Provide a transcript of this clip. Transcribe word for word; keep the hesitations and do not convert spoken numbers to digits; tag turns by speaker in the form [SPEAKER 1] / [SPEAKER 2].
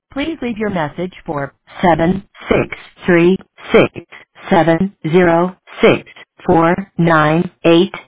[SPEAKER 1] Please leave your message for seven six three six seven zero six four nine eight.